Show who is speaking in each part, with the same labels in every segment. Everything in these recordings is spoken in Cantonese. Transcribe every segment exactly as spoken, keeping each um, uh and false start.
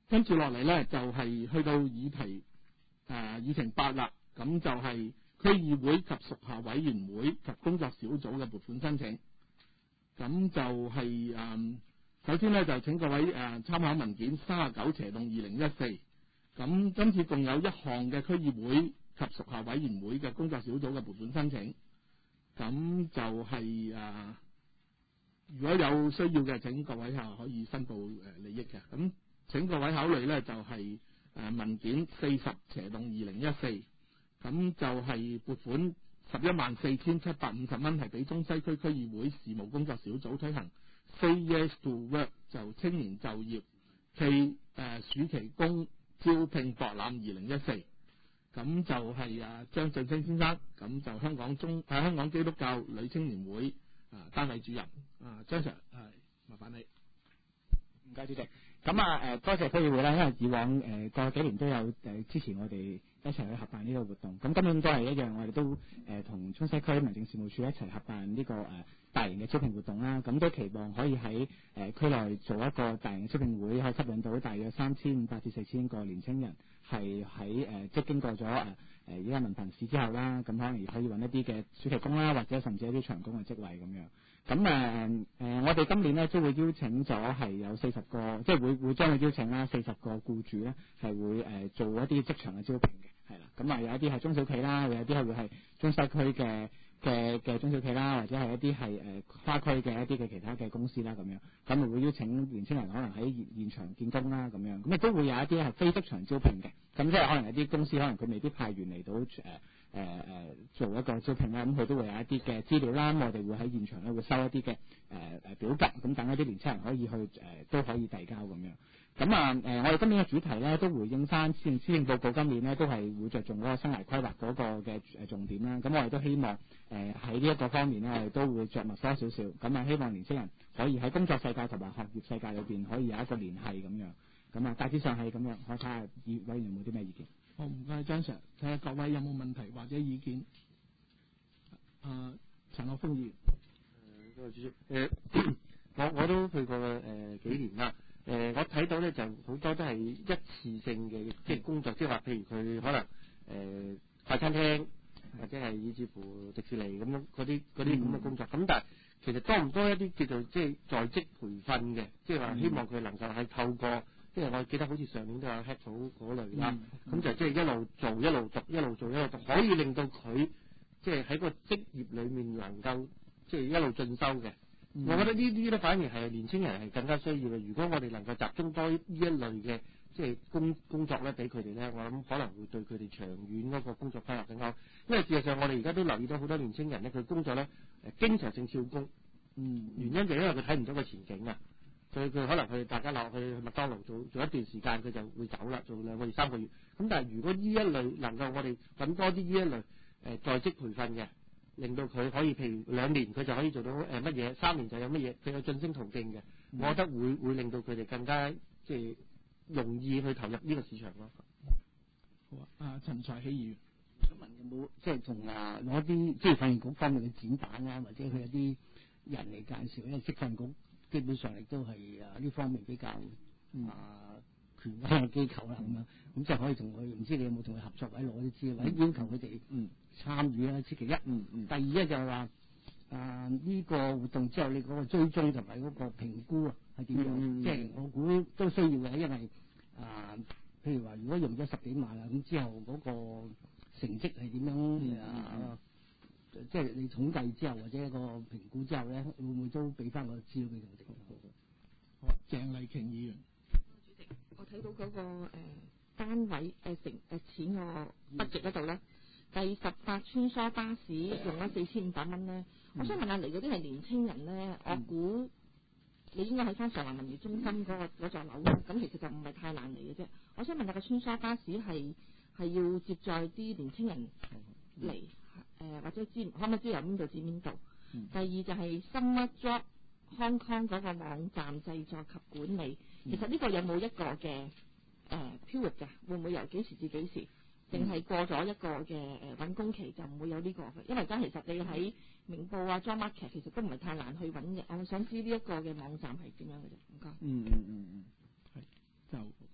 Speaker 1: 跟住落嚟咧就係、是、去到議題誒、呃、議程八啦，咁就係區議會及屬下委員會及工作小組嘅撥款申請。咁就係、是、誒、呃，首先咧就請各位誒、呃、參考文件三十九斜洞二零一四。咁今次共有一項嘅區議會及屬下委員會嘅工作小組嘅撥款申請。咁就係、是、誒、呃，如果有需要嘅，請各位嚇可以申報誒利益嘅。咁請各位考慮咧，就係、是、誒文件四十斜洞二零一四。咁就係撥款十一萬四千七百五十蚊，係俾中西區區議會事務工作小組推行 Say Yes to Work 就青年就業暨誒暑期工招聘博覽二零一四。咁就係啊張俊升先生，咁就香港中喺、啊、香港基督教女青年會啊單位主任啊張 Sir 係麻煩你。
Speaker 2: 唔該主席。咁啊誒多謝區議會啦，因為以往誒過幾年都有誒支持我哋一齊去合辦呢個活動。咁今年都係一樣，我哋都誒同中西區民政事務處一齊合辦呢個誒大型嘅招聘活動啦。咁都期望可以喺誒區內做一個大型嘅招聘會，可以吸引到大約三千五百至四千個年青人，係喺誒即係經過咗誒誒而家文憑試之後啦，咁可能可以揾一啲嘅暑期工啦，或者甚至一啲長工嘅職位咁樣。咁誒誒，我哋今年咧都會邀請咗係有四十個，即係會會將佢邀請啦四十個僱主咧係會誒、呃、做一啲職場嘅招聘嘅，係啦。咁啊有一啲係中小企啦，有一啲係會係中西區嘅嘅嘅中小企啦，或者係一啲係誒跨區嘅一啲嘅其他嘅公司啦咁樣。咁啊會邀請年青人可能喺現現場見工啦咁樣。咁亦都會有一啲係非職場招聘嘅，咁即係可能有啲公司可能佢未必派員嚟到誒。呃誒誒、呃、做一個招聘啦，咁佢都會有一啲嘅資料啦，咁我哋會喺現場咧會收一啲嘅誒誒表格，咁等一啲年青人可以去誒、呃、都可以遞交咁樣。咁啊誒，我哋今年嘅主題咧都回應翻施政施政報告，今年咧都係會着重嗰個生涯規劃嗰個嘅誒重點啦。咁我哋都希望誒喺呢一個方面咧，我哋都會着墨多少少。咁啊，希望年青人可以喺工作世界同埋學業世界裏邊可以有一個聯繫咁樣。咁啊，大致上係咁樣。我睇下議委員有冇啲咩意見。
Speaker 1: 好，唔該張 Sir， 睇下各位有冇問題或者意見。啊，陳學鋒議員。
Speaker 3: 誒，多謝主席。誒，我我都去過誒、呃、幾年啦。誒、呃，我睇到咧就好多都係一次性嘅，即係工作，即係話譬如佢可能誒、呃、快餐廳或者係以至乎迪士尼咁樣嗰啲嗰啲咁嘅工作。咁、嗯、但係其實多唔多一啲叫做即係在職培訓嘅，即係話希望佢能夠係透過。即係我記得好似上年都有 head 草嗰類啦，咁、嗯嗯、就即係一路做一路讀，一路做一路讀，可以令到佢即係喺個職業裡面能夠即係一路進修嘅。嗯、我覺得呢啲咧反而係年青人係更加需要嘅。如果我哋能夠集中多呢一類嘅即係工工作咧，俾佢哋咧，我諗可能會對佢哋長遠嗰個工作規劃更加好。因為事實上我哋而家都留意到好多年青人咧，佢工作咧誒經常性跳工，嗯，原因就係因為佢睇唔到個前景啊。佢佢可能佢大家落去麥當勞做做一段時間，佢就會走啦，做兩個月三個月。咁但係如果呢一類能夠我哋揾多啲呢一類誒、呃、在職培訓嘅，令到佢可以譬如兩年佢就可以做到誒乜嘢，三年就有乜嘢，佢有晉升途徑嘅，嗯、我覺得會會令到佢哋更加即係容易去投入呢個市場咯。
Speaker 1: 好啊，啊陳才希議員，
Speaker 4: 想問有冇即係同啊攞啲即係訓練局方面嘅展板啊，或者佢有啲人嚟介紹，因為職訓局。基本上亦都係啊呢方面比較啊權威嘅機構啦咁樣，咁即係可以同佢，唔知你有冇同佢合作，或者攞啲資料，或者要求佢哋嗯參與啦。此其一，嗯嗯。第二咧就係話啊呢個活動之後，你嗰個追蹤同埋嗰個評估啊係點樣？嗯、即係我估都需要嘅，因為啊譬如話如果用咗十幾萬啦，咁之後嗰個成績係點樣、嗯、啊？即係你統計之後或者一個評估之後咧，會唔會都俾翻個資料俾佢哋？
Speaker 1: 好，鄭麗瓊議員。
Speaker 5: 主席，我睇到嗰、那個誒、呃、單位誒成誒錢個 budget 嗰度咧，第十八穿梭巴士用咗四千五百蚊咧。嗯、我想問下嚟嗰啲係年青人咧，嗯、我估你應該喺翻上環文娛中心嗰、那個嗰座樓，咁其實就唔係太難嚟嘅啫。我想問下個穿梭巴士係係要接載啲年青人嚟？嗯誒、呃、或者知可唔可以知由邊度至邊度？嗯、第二就係 Summer Job Hong Kong 嗰個網站製作及管理，嗯、其實呢個有冇一個嘅誒 period 㗎？會唔會由幾時至幾時？定係過咗一個嘅誒揾工期就唔會有呢、這個嘅？因為而家其實你喺明報啊、Job Market 其實都唔係太難去揾嘅。我想知呢一個嘅網站係點樣嘅啫？唔該。
Speaker 1: 嗯嗯嗯嗯，係就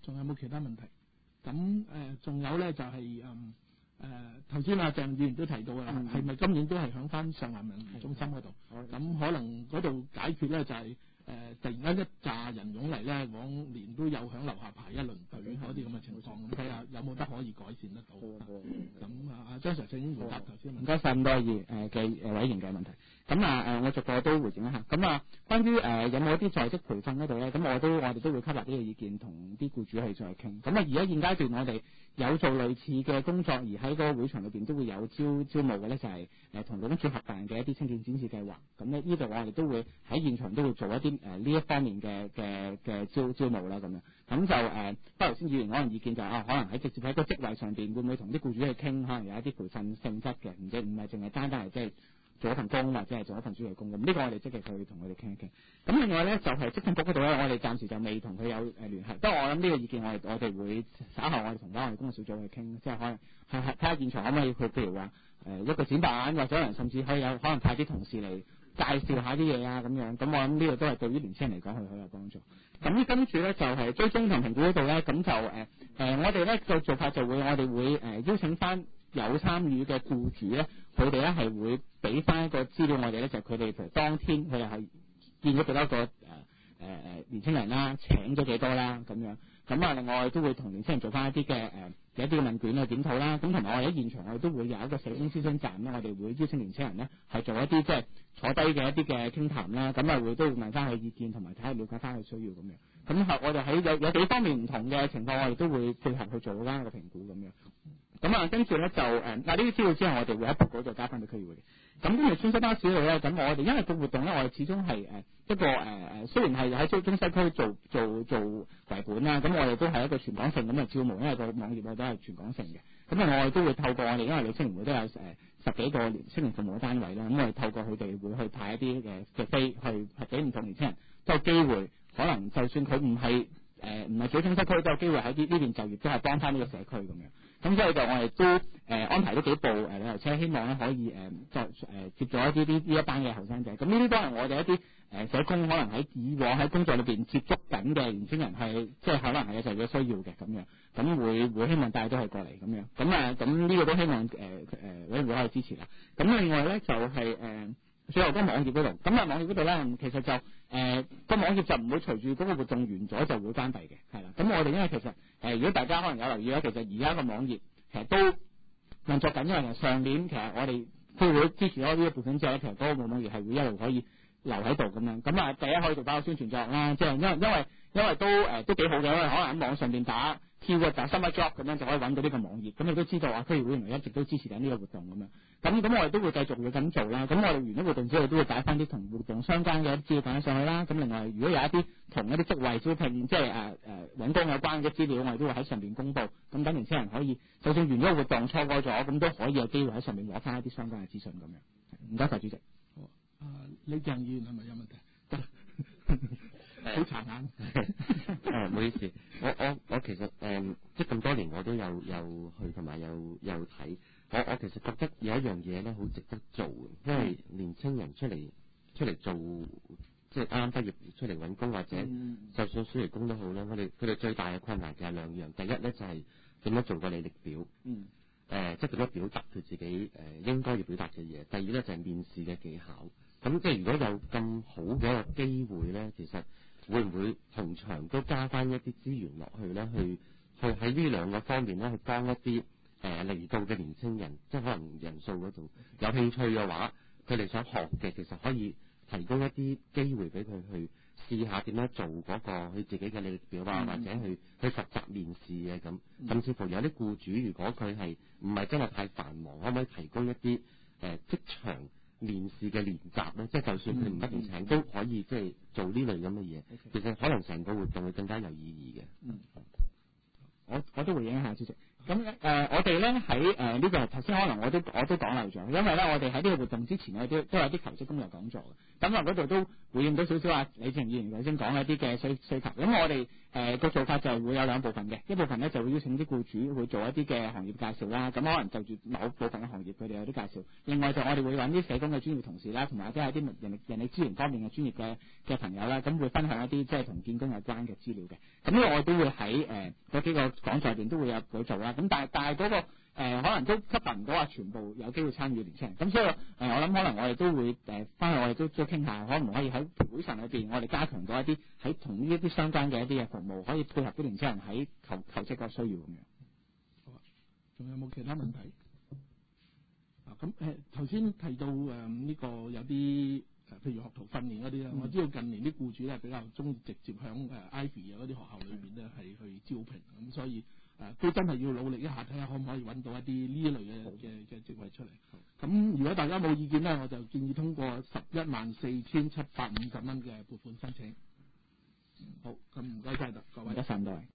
Speaker 1: 仲有冇其他問題？咁誒，仲、呃、有咧就係誒誒頭先阿鄭議員都提到啦，係咪、嗯、今年都係響翻上環文娛中心嗰度？咁可能嗰度解決咧就係、是。誒、呃、突然間一紮人湧嚟咧，往年都有響樓下排一輪隊嗰啲咁嘅情況，咁睇下有冇得可以改善得到。咁啊，阿張 Sir 請回答頭先。
Speaker 2: 唔該晒咁多議誒嘅誒委員嘅問題。咁啊誒，我逐個都回應一下。咁啊，關於誒、呃、有冇一啲在職培訓嗰度咧，咁我都我哋都會吸納呢個意見，同啲僱主去再傾。咁啊，而家現階段我哋有做類似嘅工作，而喺個會場裏邊都會有招招募嘅咧，就係誒同勞工處合辦嘅一啲青年展示計劃。咁咧呢度我哋都會喺現場都會做一啲誒呢一方面嘅嘅嘅招招募啦，咁樣。咁就誒，不過頭先議員可能意見就係、是、啊，可能喺直接喺個職位上邊會唔會同啲僱主去傾，可能有一啲培訓性質嘅，唔即唔係淨係單單係即係做一份工或者係做一份暑期工咁。呢、這個我哋積極去同佢哋傾一傾。咁另外咧就係職訓局嗰度咧，我哋暫時就未同佢有誒聯繫。不過我諗呢個意見我哋我哋會稍後我哋同翻我哋工作小組去傾，即係可能係係睇下現場可唔可以佢譬如話誒、呃、一個展板，或者人甚至可以有可能派啲同事嚟介紹下啲嘢啊咁樣。咁我諗呢個都係對於年輕人嚟講係好有幫助。咁跟住咧就係、是、追蹤同評估嗰度咧，咁就誒誒、呃呃、我哋咧個做法就會我哋會誒、呃、邀請翻有參與嘅僱主咧，佢哋咧係會俾翻一個資料我哋咧，就佢哋譬如當天佢哋係見咗幾多個誒誒誒年輕人啦，請咗幾多啦咁樣。咁啊，另外都會同年輕人做翻一啲嘅誒有一啲嘅問卷去檢討啦。咁同埋我哋喺現場我哋都會有一個社工諮詢站咧，我哋會邀請年輕人咧係做一啲即係坐低嘅一啲嘅傾談啦。咁啊會都會問翻佢意見，同埋睇下了解翻佢需要咁樣。咁係我哋喺有有幾方面唔同嘅情況，我哋都會配合去做翻一個評估咁樣。咁啊，跟住咧就誒嗱呢啲資料之後，我哋會喺報告度加翻俾區議會嘅。咁跟住中西巴士度咧，咁我哋因為個活動咧，我哋始終係誒一個誒誒，雖然係喺中中西區做做做為本啦，咁我哋都係一個全港性咁嘅招募，因為個網頁我都係全港性嘅。咁啊，我哋都會透過我哋，因為你青年會都有誒十幾個青年服務嘅單位啦，咁我哋透過佢哋會去派一啲嘅嘅飛去係俾唔同年輕人都有機會，可能就算佢唔係誒唔係住中西區，都有機會喺呢呢邊就業，都係幫翻呢個社區咁樣。咁所以就我哋都誒、呃、安排咗幾部誒旅遊車，希望咧可以誒就誒接咗一啲啲呢一班嘅後生仔。咁呢啲都係我哋一啲誒、呃、社工可能喺以往喺工作裏邊接觸緊嘅年輕人，係即係可能係有就業需要嘅咁樣。咁會會希望帶都係過嚟咁樣。咁啊咁呢個都希望誒誒委員會可以支持啦。咁另外咧就係、是、誒。呃最後嗰個網頁嗰度，咁啊網頁嗰度咧，其實就誒個、呃、網頁就唔會隨住嗰個活動完咗就會關閉嘅，係啦。咁我哋因為其實誒、呃，如果大家可能有留意咧，其實而家個網頁其實都運作緊，因為上年其實我哋區會支持咗呢一部分之後咧，其實嗰個網頁係會一路可以留喺度咁樣。咁啊，第一可以做翻個宣傳作用啦，即係因為因為因為都誒、呃、都幾好嘅，因為可能喺網上邊打。跳個打 summer job 咁樣就可以揾到呢個網頁，咁你都知道啊，區議會原來一直都支持緊呢個活動咁樣，咁咁我哋都會繼續會咁做啦。咁我哋完咗活動之後，都會擺翻啲同活動相關嘅一啲資料擺上去啦。咁另外，如果有一啲同一啲職位招聘，即係誒誒揾工有關嘅資料，我哋都會喺上邊公佈。咁等年輕人可以，就算完咗個活動錯過咗，咁都可以有機會喺上面攞翻一啲相關嘅資訊咁樣。唔該晒主席。
Speaker 1: 好，啊李鄭議員係咪有問題？得。好殘眼。
Speaker 3: 誒，唔好意思，我我我其實誒、嗯，即係咁多年我都有有去同埋有有睇，我我其實覺得有一樣嘢咧好值得做嘅，因為年青人出嚟出嚟做，即係啱啱畢業出嚟揾工或者就算暑期工都好啦，佢哋佢哋最大嘅困難就係兩樣，第一咧就係點樣做個履歷表，嗯，誒，即係點樣表達佢自己誒應該要表達嘅嘢，第二咧就係面試嘅技巧，咁即係如果有咁好嘅一個機會咧，其實會唔會同場都加翻一啲資源落去咧？去去喺呢兩個方面咧，去幫一啲誒嚟到嘅年青人，即係可能人數嗰度有興趣嘅話，佢哋想學嘅，其實可以提供一啲機會俾佢去試下點樣做嗰個佢自己嘅履歷表啊，或者去去實習面試嘅咁。甚至乎有啲僱主，如果佢係唔係真係太繁忙，可唔可以提供一啲誒職場面試嘅練習咧，即係就算佢唔一定請，都可以即係做呢類咁嘅嘢。Okay. 其實可能成個活動會更加有意義嘅。
Speaker 2: 嗯，我我都回應一下主席。咁誒、呃，我哋咧喺誒呢個頭先可能我都我都講漏咗，因為咧我哋喺呢個活動之前我哋都都有啲求職工作講座嘅。咁啊嗰度都回應到少少啊李靜議員頭先講一啲嘅需需求。咁我哋誒個做法就會有兩部分嘅，一部分咧就會邀請啲僱主會做一啲嘅行業介紹啦，咁可能就住某部分嘅行業佢哋有啲介紹。另外就我哋會揾啲社工嘅專業同事啦，同埋即係啲人力人力資源方面嘅專業嘅嘅朋友啦，咁會分享一啲即係同建工有關嘅資料嘅。咁呢個我都會喺誒嗰幾個講座入邊都會有會做啦。咁但係但係嗰個誒可能都吸引唔到話全部有機會參與嘅年輕人。咁所以誒我諗可能我哋都會誒翻去我哋都都傾下，可能可以喺會上裏邊我哋加強到一啲喺同呢一啲相關嘅一啲嘅服務，可以配合啲年輕人喺求求職個需要咁樣。
Speaker 1: 好啊，仲有冇其他問題？啊，咁誒頭先提到誒呢、嗯這個有啲誒譬如學徒訓練嗰啲啦，
Speaker 2: 嗯、
Speaker 1: 我知道近年啲僱主咧比較中意直接響誒 Ivy 嗰啲學校裏邊咧係去招聘，咁所以誒、呃、都真係要努力一下，睇下可唔可以揾到一啲呢一類嘅嘅嘅職位出嚟。咁如果大家冇意見咧，我就建議通過十一萬四千七百五十蚊嘅撥款申請。好，咁唔該晒各位。
Speaker 2: 一陣代。